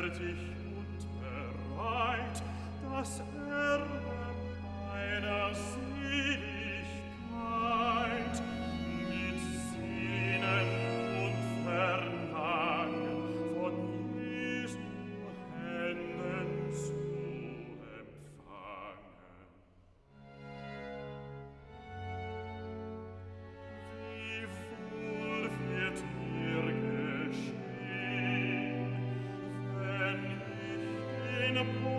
tätig und bereit, das Erbe einer Seligkeit mit Sehnen und Verlangen von Jesu Händen zu empfangen. Wie wohl wird mir geschehen, wenn ich in